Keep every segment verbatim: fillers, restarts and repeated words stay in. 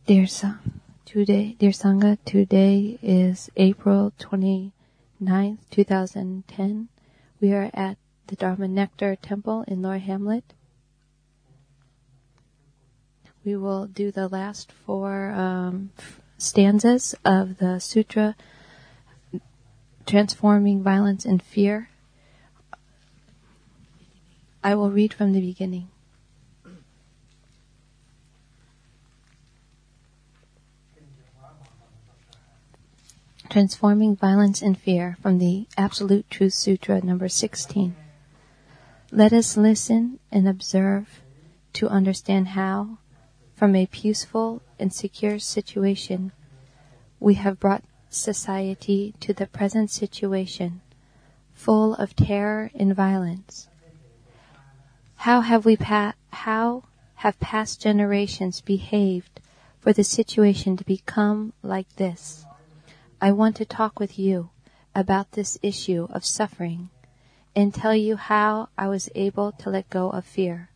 Dear Sa- today, dear Sangha, today is April twenty-ninth, twenty ten. We are at the Dharma Nectar Temple in Lower Hamlet. We will do the last four um, stanzas of the Sutra, Transforming Violence and Fear. I will read from the beginning. Transforming Violence and Fear from the Absolute Truth Sutra, number sixteen. Let us listen and observe to understand how, from a peaceful and secure situation, we have brought society to the present situation, full of terror and violence. How have we pa- how have past generations behaved for the situation to become like this? I want to talk with you about this issue of suffering and tell you how I was able to let go of fear.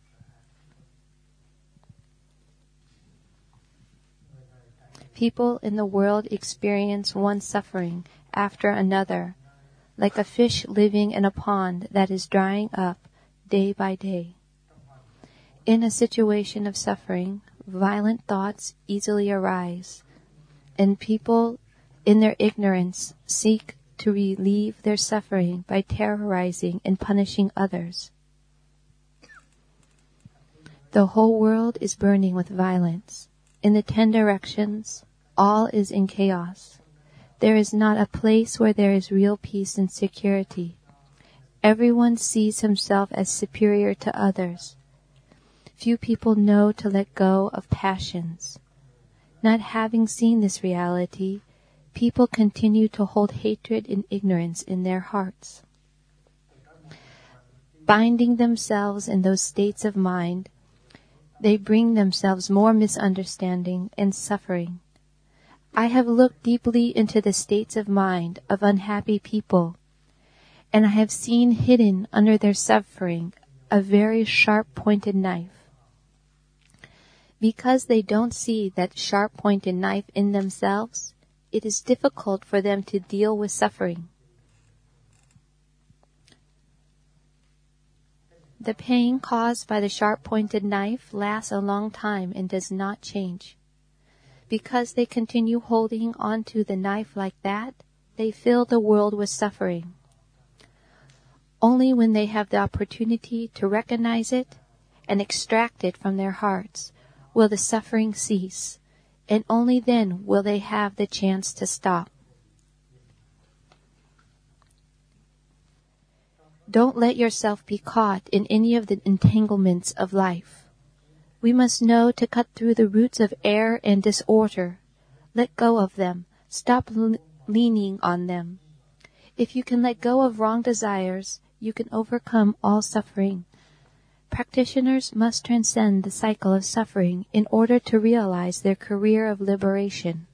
People in the world experience one suffering after another, like a fish living in a pond that is drying up day by day. In a situation of suffering, violent thoughts easily arise, and people in their ignorance seek to relieve their suffering by terrorizing and punishing others. The whole world is burning with violence. In the ten directions, all is in chaos. There is not a place where there is real peace and security. Everyone sees himself as superior to others. Few people know to let go of passions. Not having seen this reality, people continue to hold hatred and ignorance in their hearts. Binding themselves in those states of mind, they bring themselves more misunderstanding and suffering. I have looked deeply into the states of mind of unhappy people, and I have seen hidden under their suffering a very sharp-pointed knife. Because they don't see that sharp-pointed knife in themselves, it is difficult for them to deal with suffering. The pain caused by the sharp-pointed knife lasts a long time and does not change. Because they continue holding onto the knife like that, they fill the world with suffering. Only when they have the opportunity to recognize it and extract it from their hearts will the suffering cease, and only then will they have the chance to stop. Don't let yourself be caught in any of the entanglements of life. We must know to cut through the roots of error and disorder. Let go of them. Stop le- leaning on them. If you can let go of wrong desires, you can overcome all suffering. Practitioners must transcend the cycle of suffering in order to realize their career of liberation.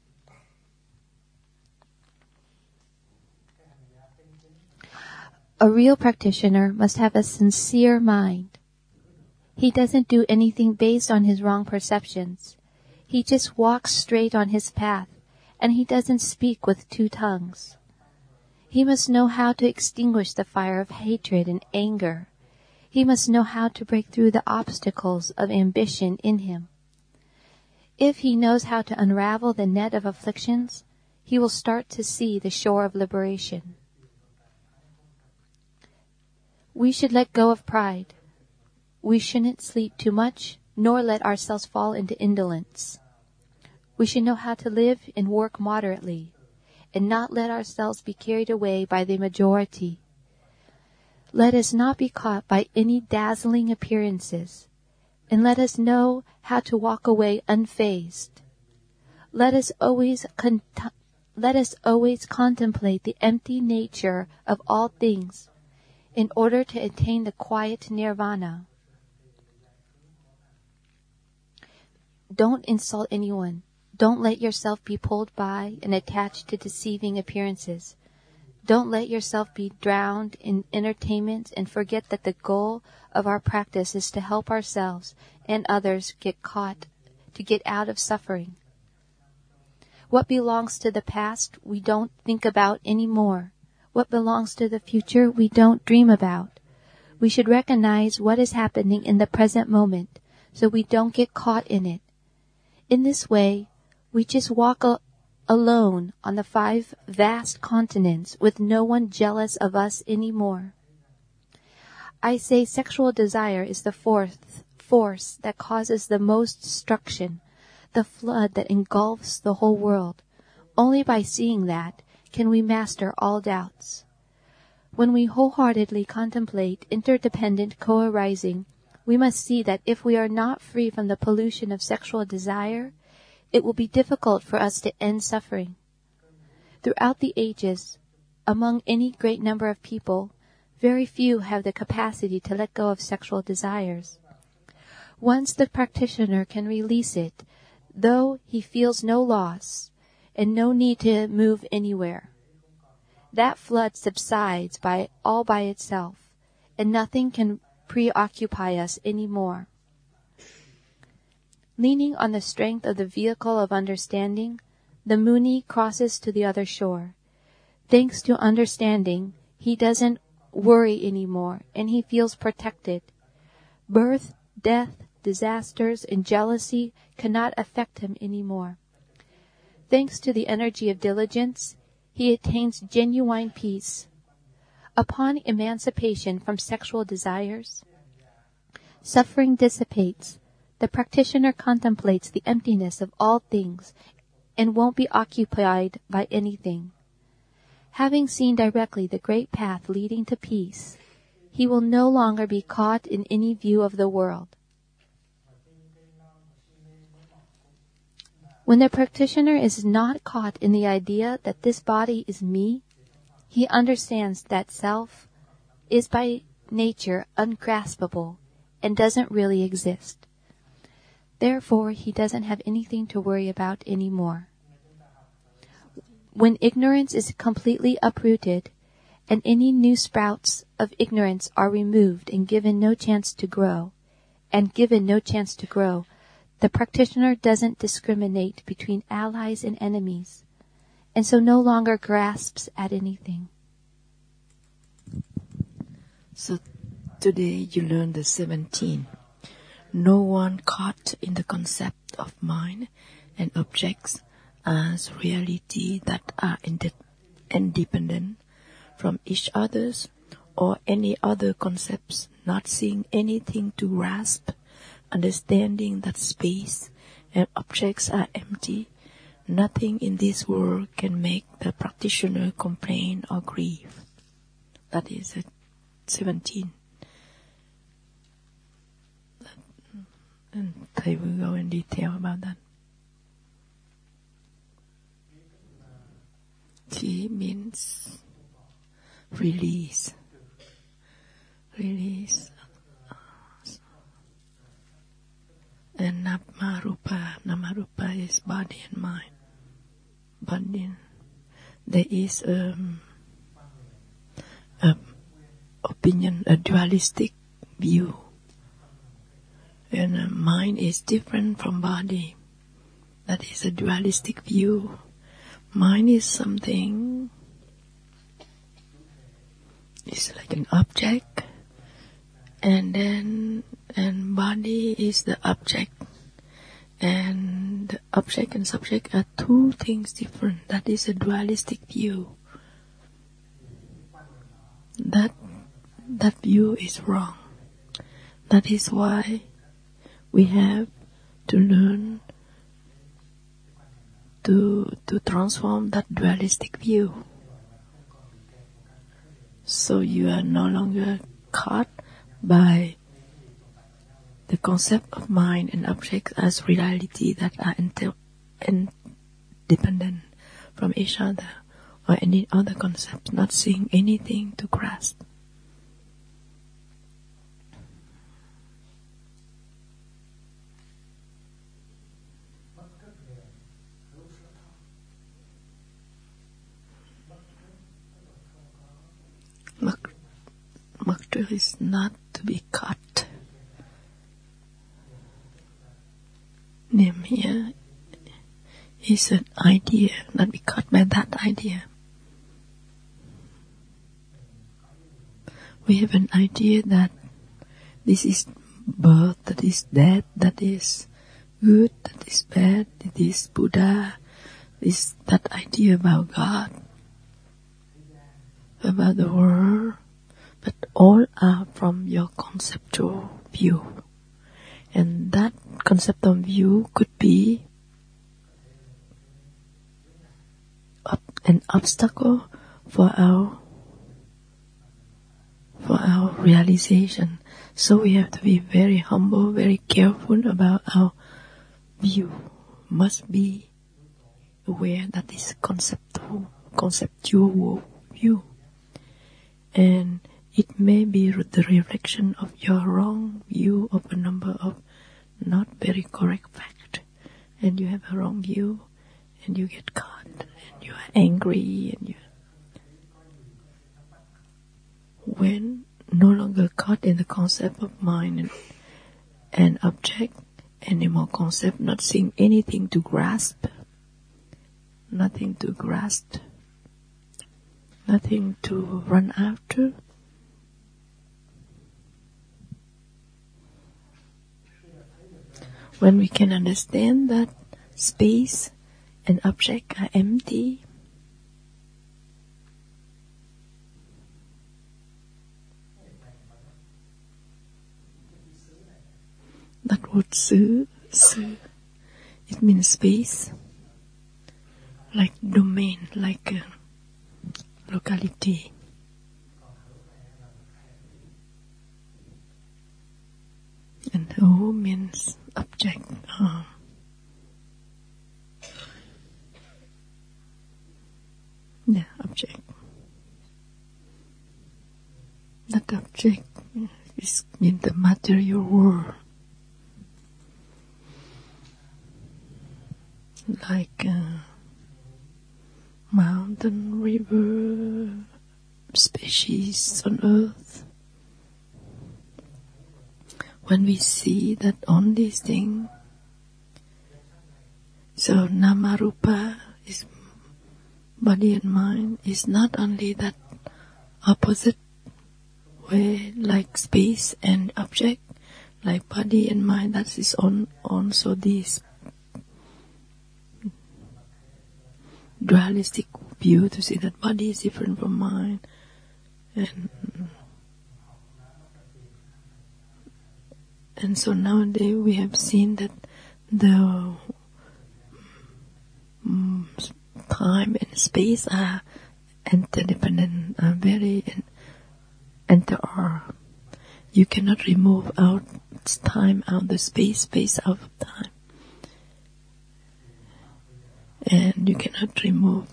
A real practitioner must have a sincere mind. He doesn't do anything based on his wrong perceptions. He just walks straight on his path, and he doesn't speak with two tongues. He must know how to extinguish the fire of hatred and anger. He must know how to break through the obstacles of ambition in him. If he knows how to unravel the net of afflictions, he will start to see the shore of liberation. We should let go of pride. We shouldn't sleep too much, nor let ourselves fall into indolence. We should know how to live and work moderately, and not let ourselves be carried away by the majority. Let us not be caught by any dazzling appearances, and let us know how to walk away unfazed. Let us always con- let us always contemplate the empty nature of all things in order to attain the quiet nirvana. Don't insult anyone. Don't let yourself be pulled by and attached to deceiving appearances. Don't let yourself be drowned in entertainment and forget that the goal of our practice is to help ourselves and others get caught, to get out of suffering. What belongs to the past, we don't think about anymore. What belongs to the future, we don't dream about. We should recognize what is happening in the present moment so we don't get caught in it. In this way, we just walk a- alone on the five vast continents with no one jealous of us anymore. I say sexual desire is the fourth force that causes the most destruction, the flood that engulfs the whole world. Only by seeing that can we master all doubts. When we wholeheartedly contemplate interdependent co-arising, we must see that if we are not free from the pollution of sexual desire, it will be difficult for us to end suffering. Throughout the ages, among any great number of people, very few have the capacity to let go of sexual desires. Once the practitioner can release it, though he feels no loss and no need to move anywhere, that flood subsides by all by itself, and nothing can preoccupy us any more. Leaning on the strength of the vehicle of understanding, the Muni crosses to the other shore. Thanks to understanding, he doesn't worry anymore, and he feels protected. Birth, death, disasters, and jealousy cannot affect him anymore. Thanks to the energy of diligence, he attains genuine peace. Upon emancipation from sexual desires, suffering dissipates. The practitioner contemplates the emptiness of all things and won't be occupied by anything. Having seen directly the great path leading to peace, he will no longer be caught in any view of the world. When the practitioner is not caught in the idea that this body is me, he understands that self is by nature ungraspable and doesn't really exist. Therefore, he doesn't have anything to worry about anymore. When ignorance is completely uprooted, and any new sprouts of ignorance are removed and given no chance to grow, and given no chance to grow, the practitioner doesn't discriminate between allies and enemies, and so no longer grasps at anything. So today you learn the seventeen. No one caught in the concept of mind and objects as reality that are inde- independent from each other's or any other concepts, not seeing anything to grasp, understanding that space and objects are empty. Nothing in this world can make the practitioner complain or grieve. That is it. seventeen. And Thầy will go in detail about that. Chi means release. Release. And Namarupa. Namarupa is body and mind. Body. There is um, a opinion, a dualistic view. And uh, mind is different from body. That is a dualistic view. Mind is something, it's like an object, and then and body is the object, and the object and subject are two things different. That is a dualistic view. That that view is wrong. That is why we have to learn to to transform that dualistic view. So you are no longer caught by the concept of mind and objects as reality that are inter- independent from each other or any other concept, not seeing anything to grasp. Mukta is not to be caught. Nim here is an idea that we caught by that idea. We have an idea that this is birth, that is death, that is good, that is bad, that is Buddha, this that idea about God, about the world, but all are from your conceptual view. And that conceptual view could be an obstacle for our for our realization. So we have to be very humble, very careful about our view. Must be aware that is conceptual, conceptual view, and it may be the reflection of your wrong view of a number of not very correct fact, and you have a wrong view, and you get caught, and you are angry, and you when no longer caught in the concept of mind and, and object, animal concept, not seeing anything to grasp, nothing to grasp, nothing to run after. When we can understand that space and object are empty, that word su, su, it means space, like domain, like uh, locality. And who means object. Um, yeah, object. That object is in the material world. Like uh, mountain, river, species on earth. When we see that on these things, so Namarupa is body and mind, is not only that opposite way like space and object, like body and mind, that is on also this dualistic view to see that body is different from mind, and and so nowadays we have seen that the um, time and space are interdependent, are very inter are. You cannot remove out time out the space, space out of time. And you cannot remove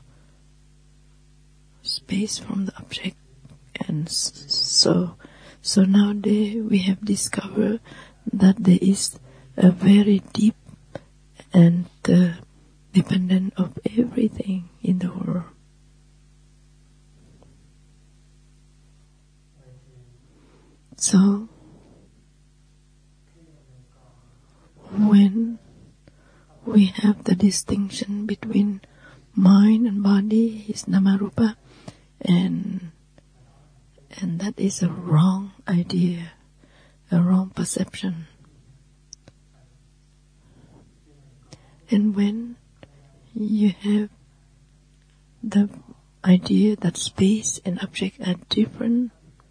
space from the object. And so, so nowadays we have discovered that there is a very deep and uh, dependent of everything in the world. So, when we have the distinction between mind and body is Namarupa, and and that is a wrong idea, a wrong perception. And when you have the idea that space and object are different,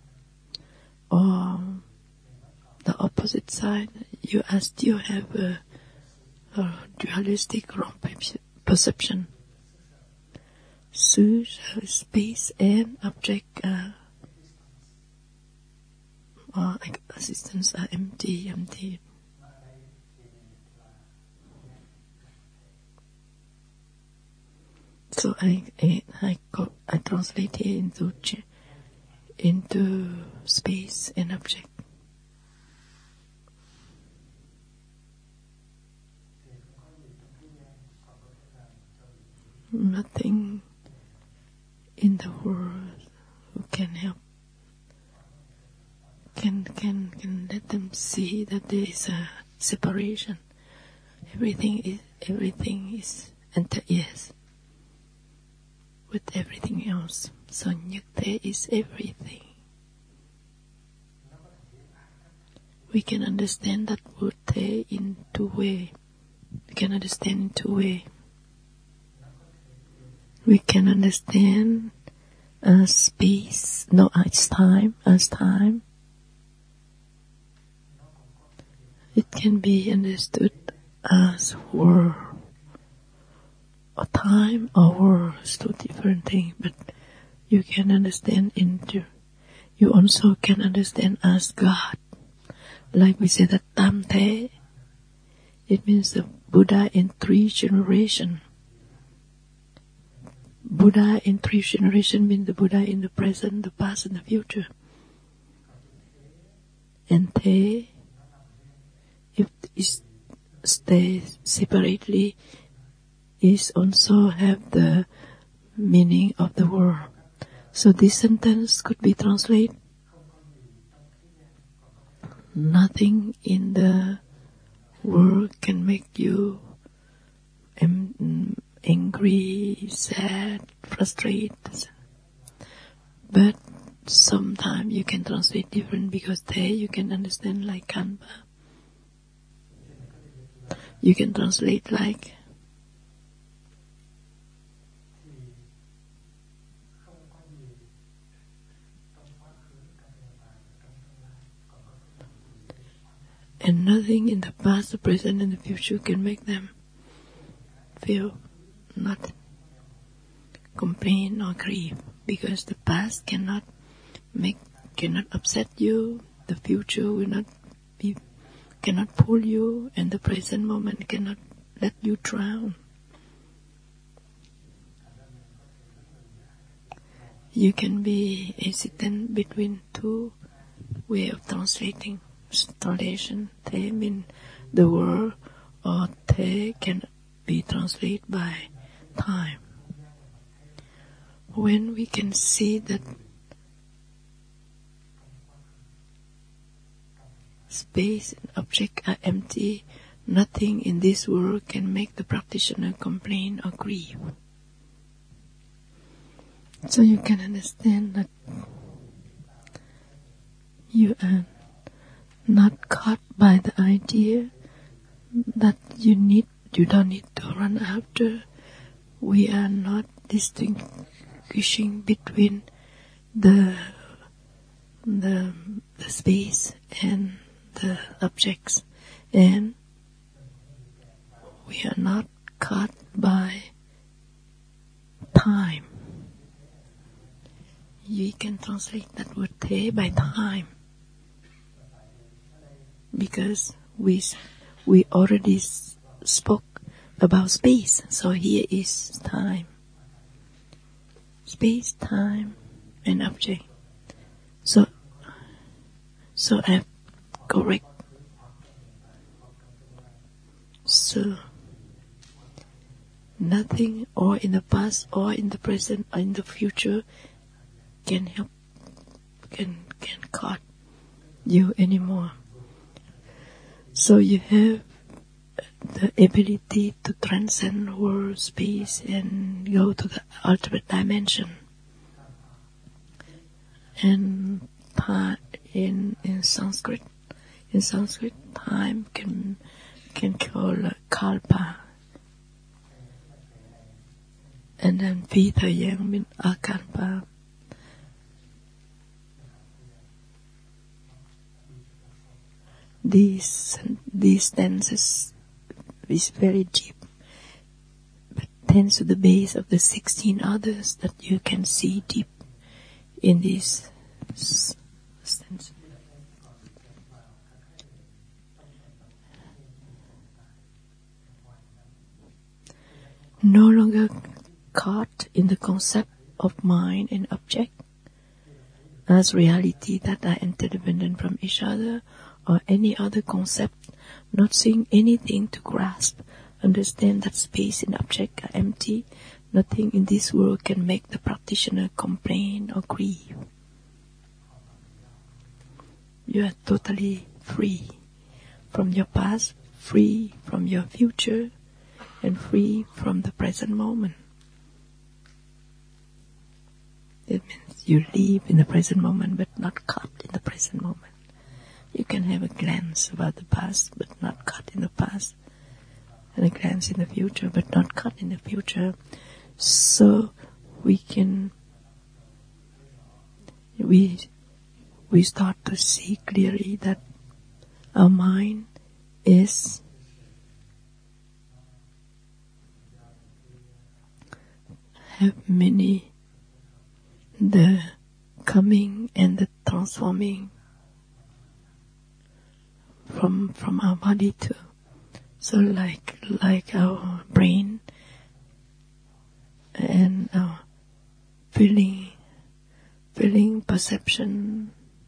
or the opposite side, you are still have a, a dualistic wrong perception. So space and object are, or existence are empty, empty. So I I I, got, I translate it into into space and object. Nothing in the world who can help, can can can let them see that there is a separation. Everything is everything is and there is with everything else. So nhất there is everything. We can understand that word there in two ways. We can understand in two ways. We can understand as space, no, as time, as time. It can be understood as world, or time, or world. It's two different things, but you can understand into. You also can understand as God. Like we say that Tam Thế, it means the Buddha in three generations. Buddha in three generations means the Buddha in the present, the past, and the future. And Thế, if it stays separately, is also have the meaning of the world. So this sentence could be translated: nothing in the world can make you angry, sad, frustrated. But sometimes you can translate different, because there you can understand like Kanpa. You can translate like and nothing in the past, the present, and the future can make them feel not complain or grieve, because the past cannot make, cannot upset you, the future will not be, cannot pull you, and the present moment cannot let you drown. You can be hesitant between two way of translating. Translation, Thế mean the world, or Thế can be translated by time. When we can see that space and object are empty, nothing in this world can make the practitioner complain or grieve. So you can understand that you are not caught by the idea that you need, you don't need to run after. We are not distinguishing between the the, the space and the objects, and we are not caught by time. You can translate that word Thế by time, because we we already spoke about space, so here is time. Space, time, and object. So, so I'm correct. So, nothing, or in the past, or in the present, or in the future, can help, can can caught you anymore. So you have the ability to transcend world, space, and go to the ultimate dimension. And in in Sanskrit, in Sanskrit, time can can call uh, kalpa, and then Pitayang means akalpa. These these tenses is very deep, but tends to the base of the sixteen others that you can see deep in this sense. No longer caught in the concept of mind and object as reality that are interdependent from each other, or any other concept, not seeing anything to grasp, understand that space and object are empty. Nothing in this world can make the practitioner complain or grieve. You are totally free from your past, free from your future, and free from the present moment. It means you live in the present moment but not caught in the present moment. You can have a glance about the past but not caught in the past, and a glance in the future but not caught in the future. So we can we we start to see clearly that our mind is have many the coming and the transforming from from our body too. So like like our brain and our feeling feeling perception,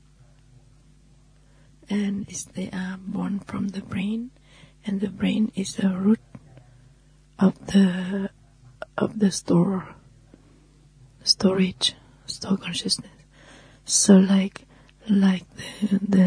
and is they are born from the brain, and the brain is the root of the of the store storage store consciousness. So like like the, the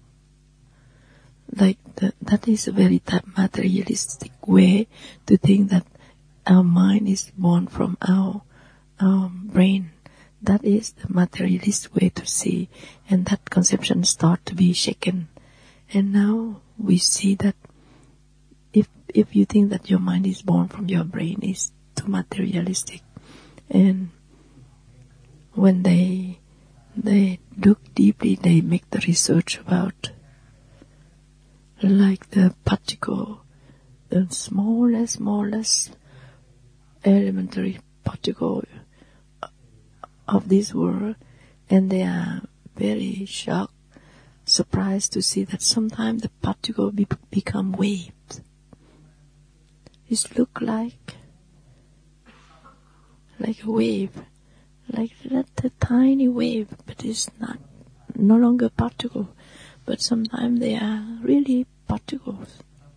like the, that is a very materialistic way to think that our mind is born from our our brain. That is the materialist way to see, and that conception start to be shaken. And now we see that if if you think that your mind is born from your brain, it's too materialistic. And when they they look deeply, they make the research about like the particle, the smallest, smallest elementary particle of this world, and they are very shocked, surprised to see that sometimes the particle be, become waves. It look like like a wave, like that a tiny wave, but it's not no longer particle. But sometimes they are really particles.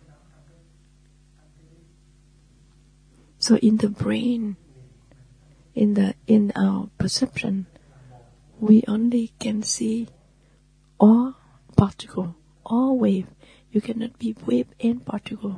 So in the brain, in the in our perception, we only can see all particle, all wave. You cannot be wave and particle.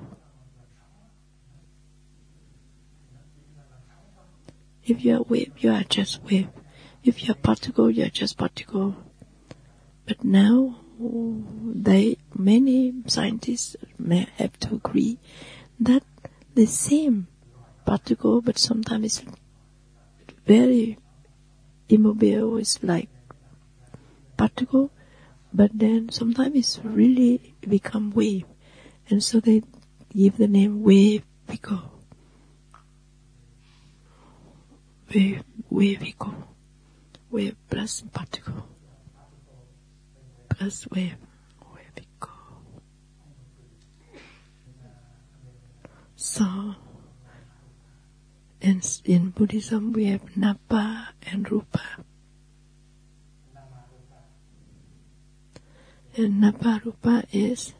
If you are wave, you are just wave. If you are particle, you are just particle. But now, they many scientists may have to agree that the same particle, but sometimes it's very immobile, it's like particle, but then sometimes it's really become wave, and so they give the name wavicle. Wave, wavicle, wave plus particle, plus wave, wavicle. So, in, in Buddhism we have Napa and Rupa. And Napa Rupa is,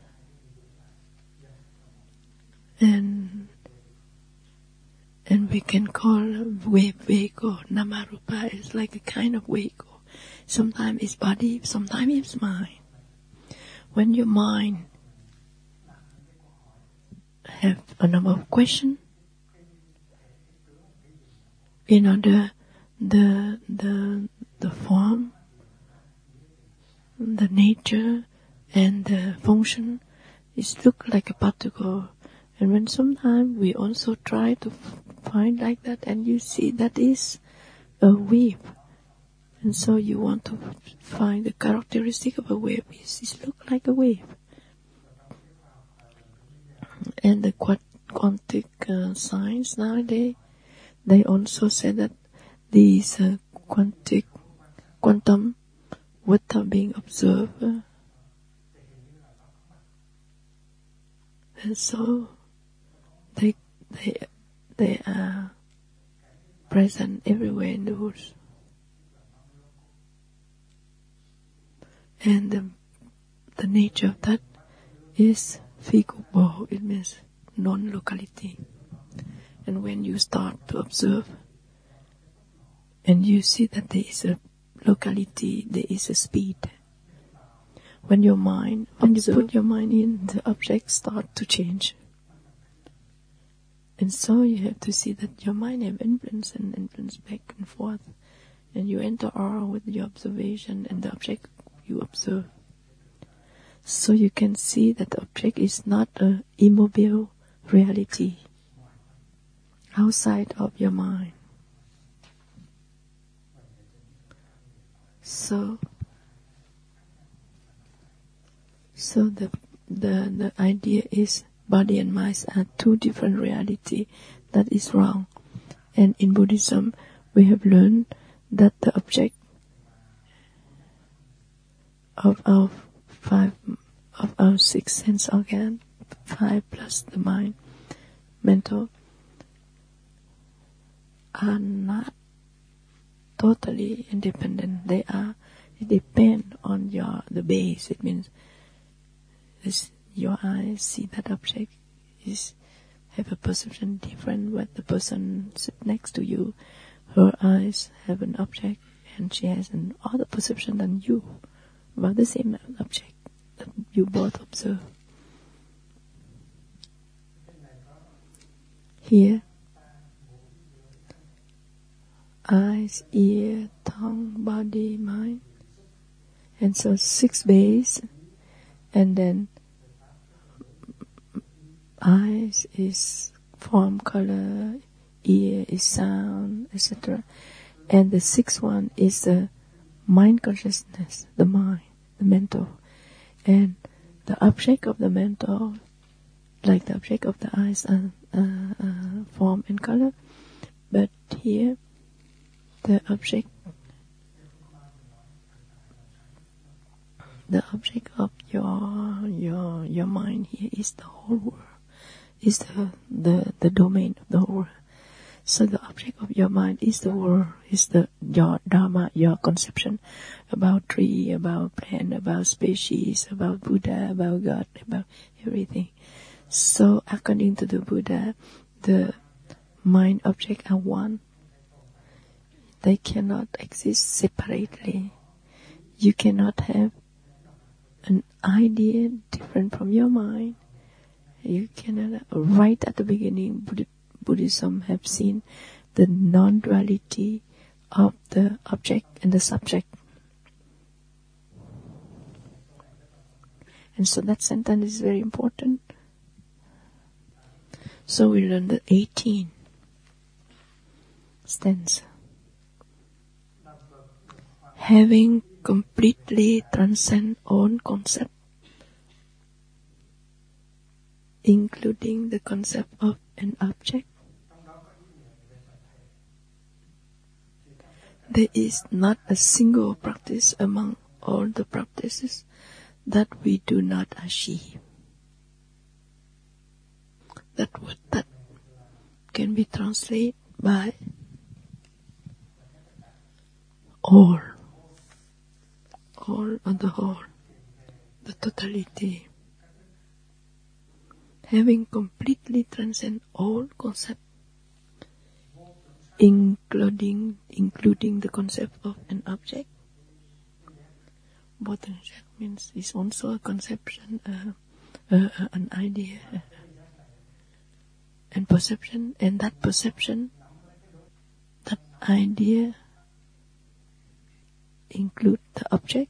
and and we can call wave vehicle. Nama Rupa is like a kind of vehicle. Sometimes it's body, sometimes it's mind. When your mind have a number of questions, you know, the the the the form, the nature, and the function, it look like a particle. And when sometimes we also try to find like that, and you see that is a wave, and so you want to find the characteristic of a wave. It look like a wave. And the quantic uh, science nowadays, they also say that these uh, quantic quantum, what are being observed, uh, and so they they they are present everywhere in the world. And the, the nature of that is fikubo, it means non-locality. And when you start to observe, and you see that there is a locality, there is a speed. When your mind, when observe, you put your mind in, the objects start to change. And so you have to see that your mind have influence and influence back and forth. And you enter awe with your observation and the object you observe. So you can see that the object is not an immobile reality outside of your mind. So, so the the the idea is body and mind are two different realities. That is wrong. And in Buddhism, we have learned that the object of our five of our six sense organ, five plus the mind, mental, are not totally independent. They are they depend on your the base. It means this, your eyes see that object is have a perception different when the person sit next to you. Her eyes have an object and she has an other perception than you about the same object that you both observe. Here, eyes, ear, tongue, body, mind, and so six base, and then eyes is form, color, ear is sound, et cetera. And the sixth one is the mind consciousness, the mind, the mental. And the object of the mental, like the object of the eyes, are uh, uh, form and color. But here, the object, the object of your your your mind here is the whole world, is the the the domain of the whole world. So the object of your mind is the world, is the your dharma, your conception about tree, about plant, about species, about Buddha, about God, about everything. So according to the Buddha, the mind object are one. They cannot exist separately. You cannot have an idea different from your mind. You cannot. Right at the beginning, Buddha, Buddhism have seen the non-duality of the object and the subject. And so that sentence is very important. So we learn the eighteen stanza. Having completely transcend all concept, including the concept of an object, there is not a single practice among all the practices that we do not achieve. That word that can be translated by all, all on the whole, the totality. Having completely transcend all concept, including including the concept of an object. Both means is also a conception, uh, uh, uh, an idea, uh, and perception, and that perception, that idea, include the object.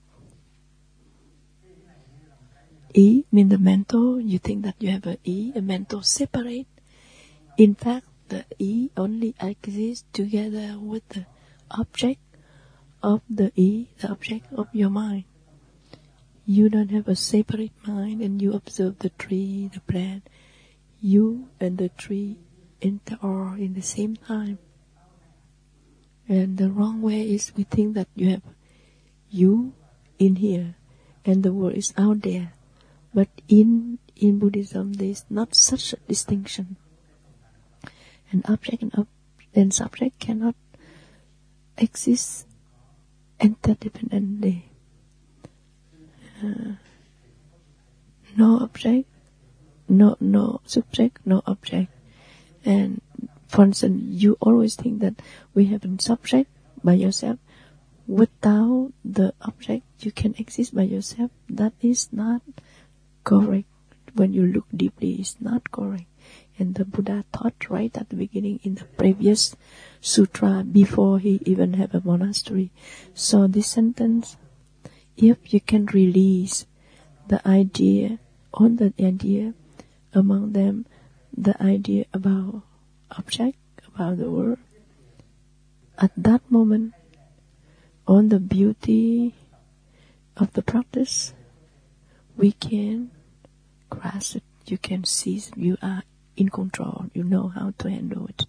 E mean the mental. You think that you have a E, a mental separate. In fact, the E only exists together with the object of the E, the object of your mind. You don't have a separate mind and you observe the tree, the plant. You and the tree interact in the same time. And the wrong way is we think that you have you in here and the world is out there. But in in Buddhism there is not such a distinction. An object and, ob- and subject cannot exist interdependently. Uh, no object, no no subject, no object. And for instance, you always think that we have a subject by yourself. Without the object, you can exist by yourself. That is not correct. When you look deeply, it's not correct. And the Buddha taught right at the beginning in the previous sutra before he even had a monastery. So this sentence, if you can release the idea, on the idea, among them, the idea about object, about the world, at that moment, on the beauty of the practice, we can grasp it. You can see it. You are in control. You know how to handle it.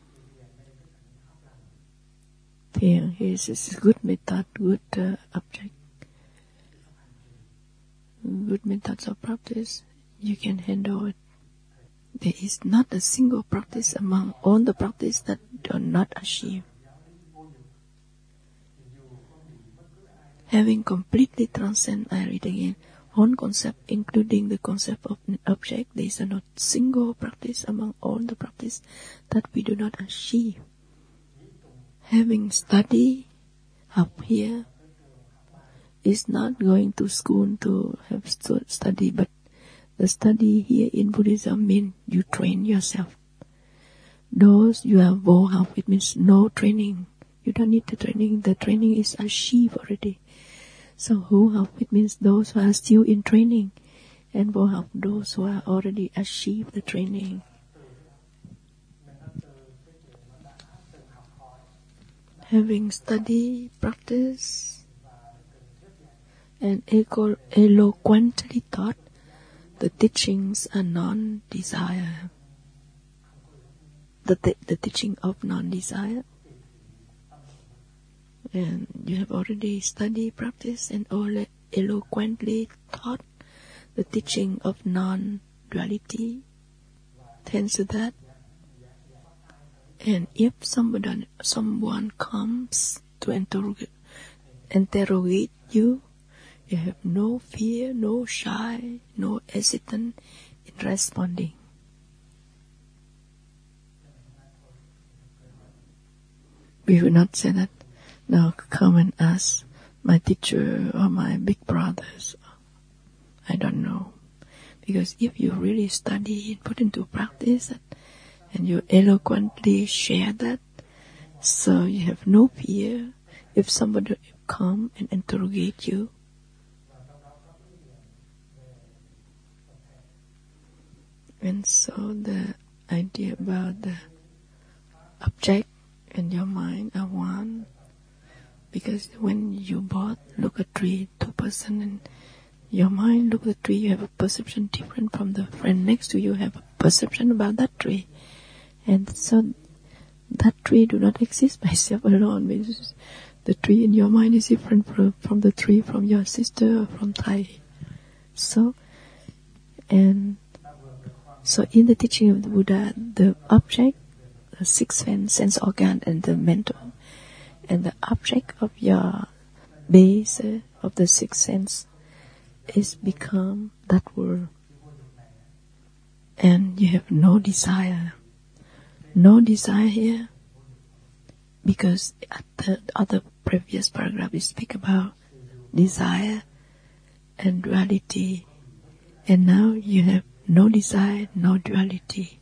Thiền is a good method, good uh, object, good methods of practice. You can handle it. There is not a single practice among all the practice that do not achieve. Having completely transcend, I read again, one concept, including the concept of an object, there is not single practice among all the practice that we do not achieve. Having study up here is not going to school to have study, but the study here in Buddhism means you train yourself. Those you have Vô học, it means no training. You don't need the training. The training is achieved already. So Hữu học, it means those who are still in training, and Vô học, those who are already achieved the training. Having studied, practiced, and eloquently taught, the teachings are non-desire. The, t- the teaching of non-desire. And you have already studied, practiced, and all eloquently taught the teaching of non-duality. Thanks to that. And if somebody, someone comes to interrogate, interrogate you, you have no fear, no shy, no hesitant in responding. We will not say that, now come and ask my teacher or my big brothers. I don't know. Because if you really study and put into practice that, and you eloquently share that, so you have no fear if somebody come and interrogate you. And so the idea about the object and your mind are one. Because when you both look at tree, two person, and your mind look at tree, you have a perception different from the friend next to you, have a perception about that tree. And so that tree do not exist by itself alone. Because the tree in your mind is different from, from the tree from your sister or from Thai. So, and so in the teaching of the Buddha, the object, the six sense, sense organ, and the mental, and the object of your base uh, of the sixth sense is become that world. And you have no desire. No desire here, because at the other previous paragraph we speak about desire and duality, and now you have no desire, no duality.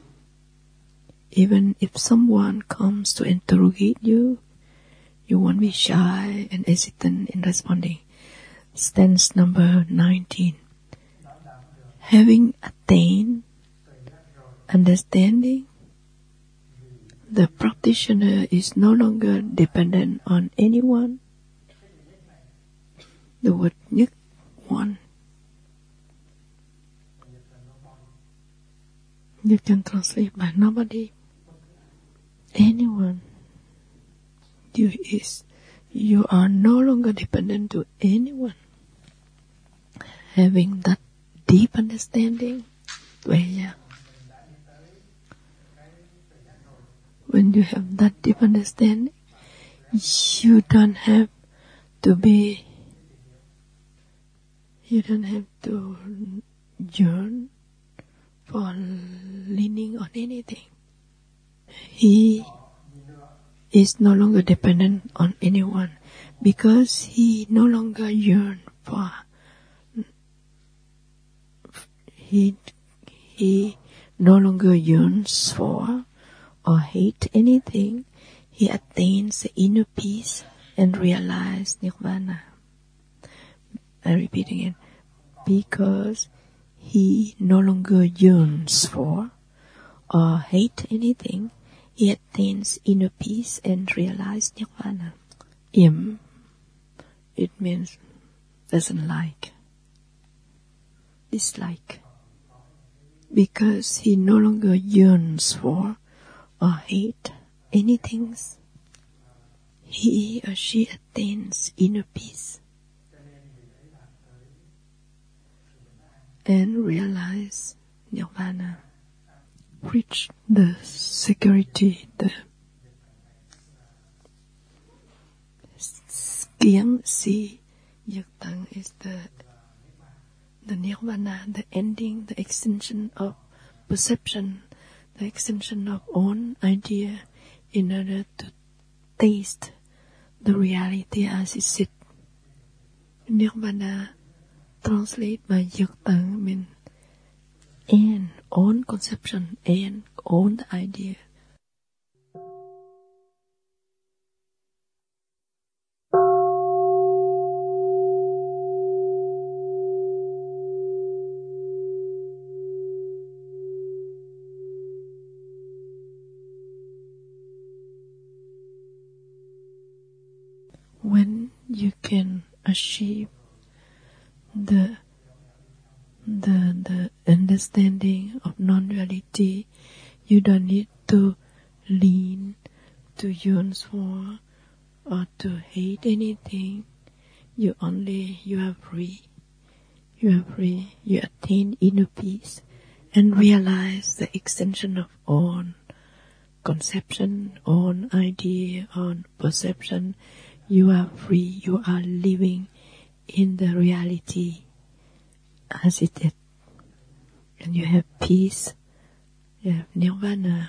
Even if someone comes to interrogate you, you won't be shy and hesitant in responding. Stance number nineteen. Having attained understanding, the practitioner is no longer dependent on anyone. The word nhất one. You can translate by nobody, anyone. You is, you are no longer dependent to anyone. Having that deep understanding, where yeah. When you have that deep understanding, you don't have to be, you don't have to yearn for leaning on anything. He is no longer dependent on anyone because he no longer yearn for, he, he no longer yearns for or hate anything, he attains the inner peace and realizes nirvana. I repeat again. Because he no longer yearns for or hate anything, he attains inner peace and realizes nirvana. Im, it means doesn't like, dislike. Because he no longer yearns for or hate anything, he or she attains inner peace and realize nirvana, reach the security, the kiang si yat tang is the the nirvana, the ending, the extension of perception, the extension of own idea in order to taste the reality as it is. Nirvana translate by yat tang mean end, own conception, end, own idea. When you can achieve the the the understanding of non-duality, you don't need to lean, to yearn for, or to hate anything. You only you are free. You are free. You attain inner peace and realize the extension of own conception, own idea, own perception. You are free. You are living in the reality as it is. And you have peace. You have nirvana.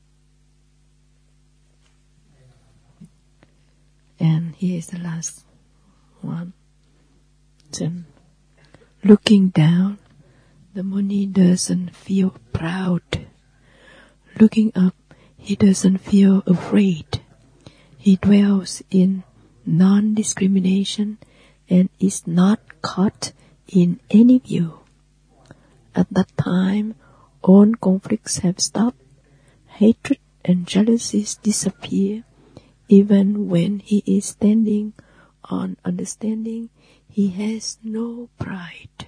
And here is the last one. Then, looking down, the Muni doesn't feel proud. Looking up, he doesn't feel afraid. He dwells in non-discrimination and is not caught in any view. At that time, all conflicts have stopped. Hatred and jealousies disappear. Even when he is standing on understanding, he has no pride.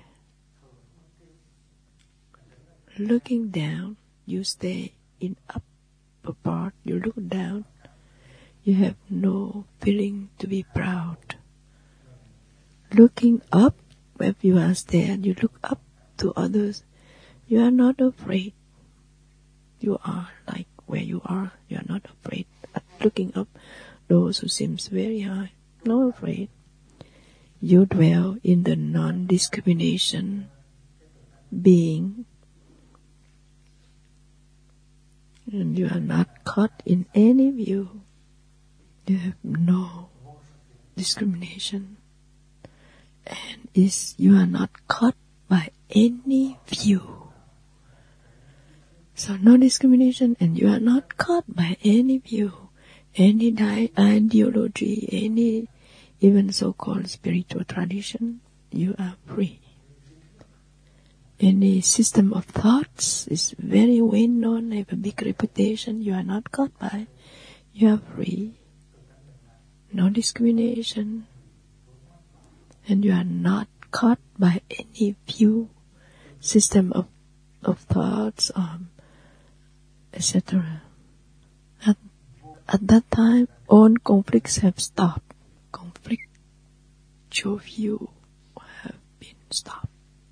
Looking down, you stay in upper part. You look down. You have no feeling to be proud. Looking up, when you are there, you look up to others. You are not afraid. You are like where you are. You are not afraid. But looking up, those who seems very high, not afraid. You dwell in the non-discrimination being, and you are not caught in any view. You have no discrimination, and is you are not caught by any view. So no discrimination, and you are not caught by any view, any di- ideology, any even so-called spiritual tradition. You are free. Any system of thoughts is very well known, have a big reputation. You are not caught by. You are free. No discrimination, and you are not caught by any view, system of of thoughts, um, et cetera. At at that time, all conflicts have stopped. Conflictual view have been stopped.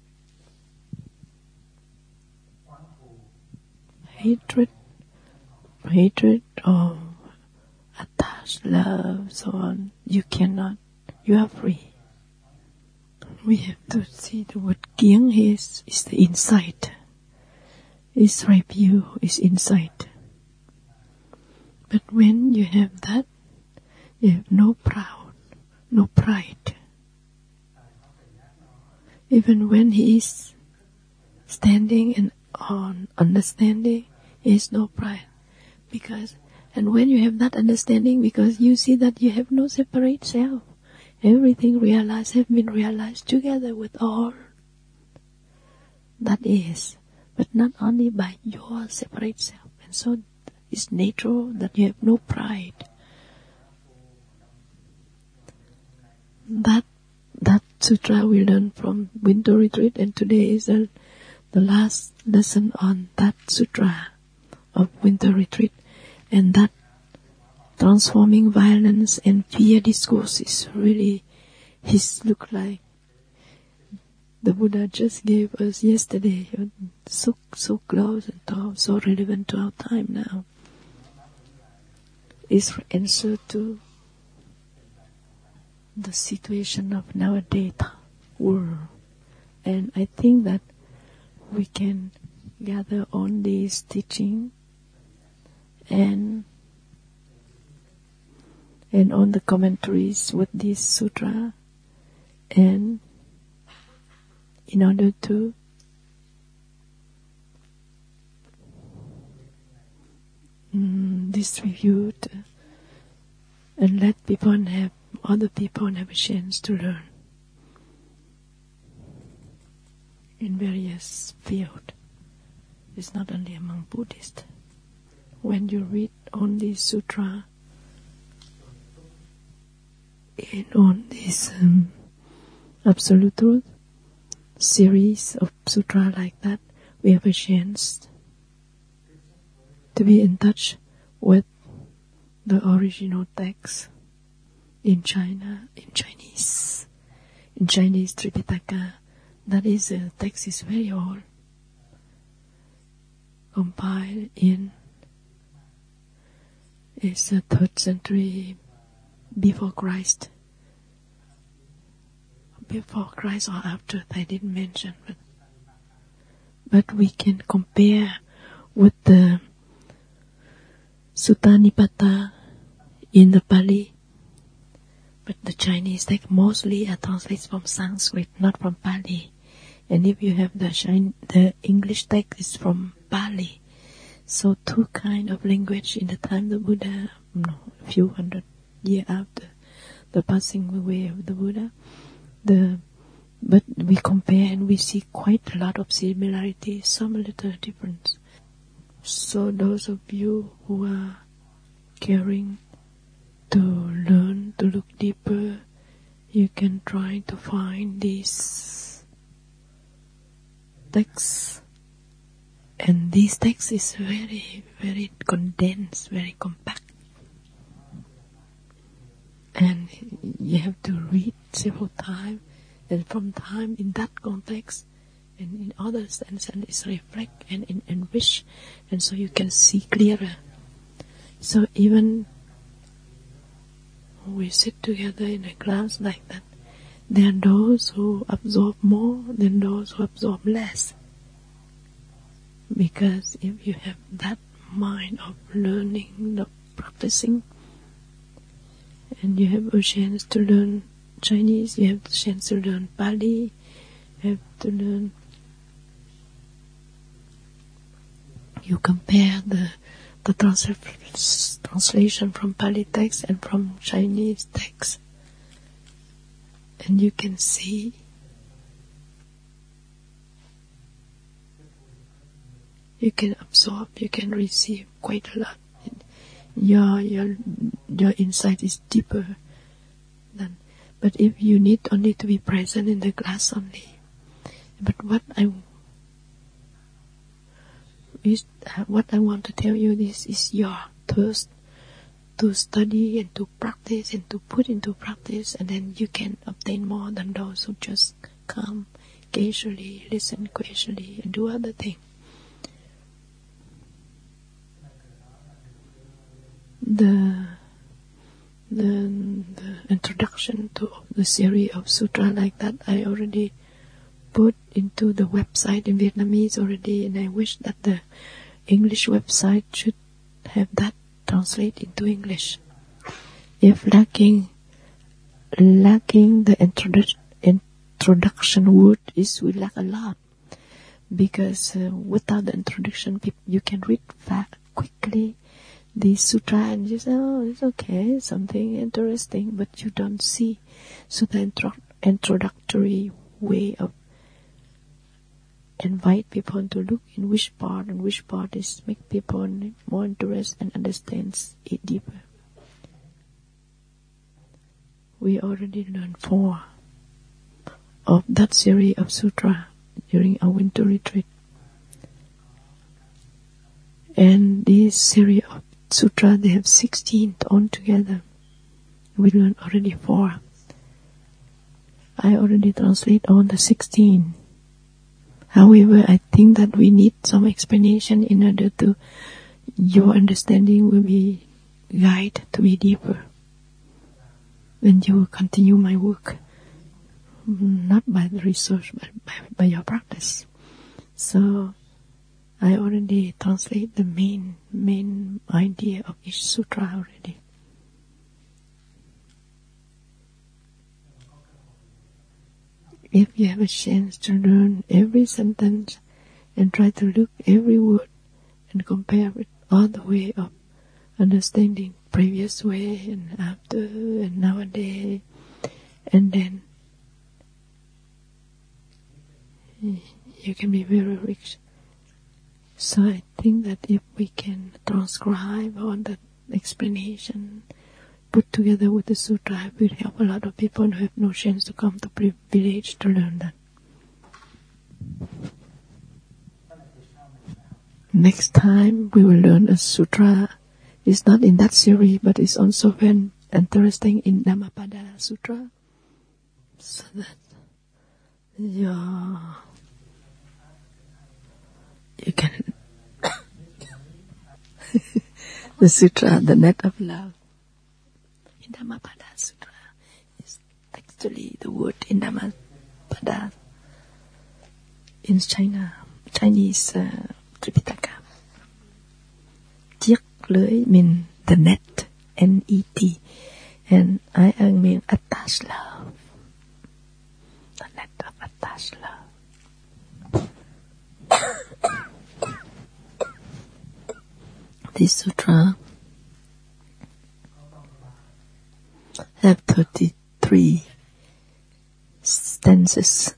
Hatred, hatred, or attached love, so on, you cannot, you are free. We have to see the word kieng is, is the insight. Is right view, is insight. But when you have that, you have no proud, no pride. Even when he is standing and on understanding is no pride. Because, and when you have that understanding, because you see that you have no separate self, everything realized have been realized together with all that is, but not only by your separate self. And so it's natural that you have no pride. That that sutra we learned from winter retreat, and today is the, the last lesson on that sutra of winter retreat. And that transforming violence and fear discourse is really, his look like the Buddha just gave us yesterday, so so close and so relevant to our time now. Is answer to the situation of nowadays world. And I think that we can gather on this teaching and and on the commentaries with this sutra, and in order to mm, distribute and let people have, other people have a chance to learn in various fields. It's not only among Buddhists. When you read on this sutra and on this um, Absolute Truth series of sutra like that, we have a chance to be in touch with the original text in China, in Chinese, in Chinese Tripitaka. That is, the uh, text is very old, compiled in is the third century before Christ. Before Christ or after, I didn't mention, but but we can compare with the Sutta Nipata in the Pali. But the Chinese text mostly are translated from Sanskrit, not from Pali. And if you have the Chin- the English text is from Pali. So two kind of language in the time of the Buddha, no, a few hundred years after the passing away of the Buddha. The but we compare and we see quite a lot of similarities, some little difference. So those of you who are caring to learn, to look deeper, you can try to find these texts. And this text is very, very condensed, very compact. And you have to read several times, and from time in that context, and in other sense, and it's reflect and, and enrich, and so you can see clearer. So even we sit together in a class like that, there are those who absorb more than those who absorb less. Because if you have that mind of learning, of practicing, and you have a chance to learn Chinese, you have the chance to learn Pali, you have to learn, you compare the the trans- translation from Pali text and from Chinese text, and you can see you can absorb, you can receive quite a lot. Your your your insight is deeper than. But if you need only to be present in the class only, but what I is what I want to tell you, this is your thirst to study and to practice and to put into practice, and then you can obtain more than those who just come casually, listen casually, and do other things. The, the the introduction to the series of sutra like that I already put into the website in Vietnamese already, and I wish that the English website should have that translated into English. If lacking lacking the introdu- introduction word is we lack a lot, because uh, without the introduction, you can read fast, quickly the sutra and you say, oh, it's okay, something interesting, but you don't see. So the intro- introductory way of invite people to look in which part and which part is make people more interested and understands it deeper. We already learned four of that series of sutra during our winter retreat. And this series of sutra, they have sixteen altogether. We learned already four. I already translate all the sixteen. However, I think that we need some explanation in order to, your understanding will be guide to be deeper. When you continue my work, not by the research, but by, by your practice. So, I already translate the main, main idea of each sutra already. If you have a chance to learn every sentence and try to look every word and compare it all the way of understanding previous way and after and nowadays, and then you can be very rich. So I think that if we can transcribe all the explanation put together with the sutra, it will help a lot of people who have no chance to come to village to learn that. Next time we will learn a sutra. It's not in that series, but it's also very interesting in Dhammapada Sutra. So that yeah, you can the sutra, the net of love. In Dhammapada Sutra is actually the word in Dhammapada in China, Chinese uh, Tripitaka. Chiếc lưới mean the net, N E T, and I am mean attached love. The net of attached love. This sutra have thirty-three stanzas.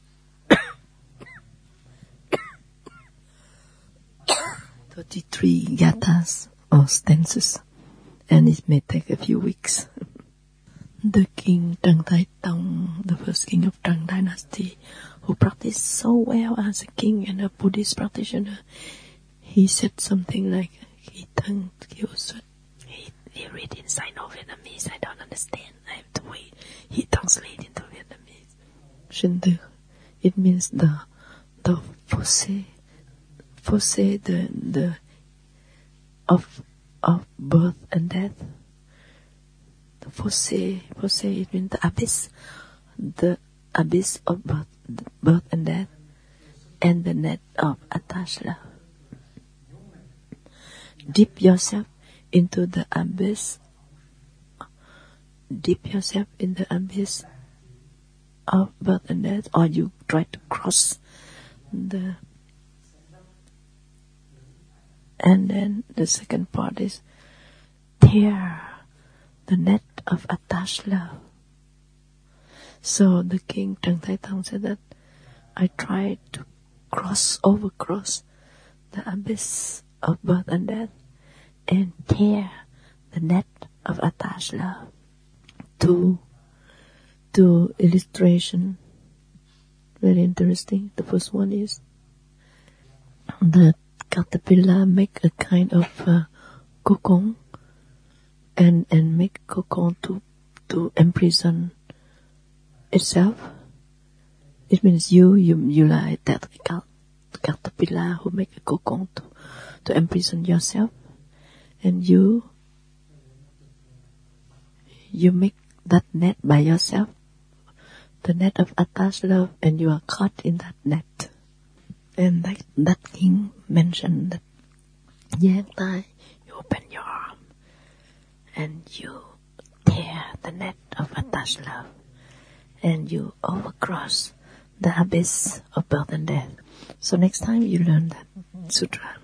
thirty-three gathas or stanzas, and it may take a few weeks. The king Trần Thái Tông, the first king of Trần Dynasty, who practiced so well as a king and a Buddhist practitioner, he said something like, he turned Kiêu Xuất. He, he read in Sino-Vietnamese, I don't understand, I have to wait. He translated into Vietnamese. Sinh tử, it means the, the fosse, fosse, the, the, of, of birth and death. The fosse, fosse, it means the abyss, the abyss of birth, birth and death, and the net of attached love. Dip yourself into the abyss, dip yourself in the abyss of birth and death, or you try to cross the, and then the second part is tear the net of attached love. So the king Trần Thái Tông said that I tried to cross over cross the abyss of birth and death and tear the net of attached love. Two, two illustration, very interesting. The first one is the caterpillar make a kind of uh, cocoon and and make cocoon to to imprison itself. It means you you you like that caterpillar who make a cocoon to to imprison yourself, and you you make that net by yourself, the net of attached love, and you are caught in that net. And that that king mentioned that Giang Tai, you open your arm and you tear the net of attached love, and you overcross the abyss of birth and death. So next time you learn that sutra.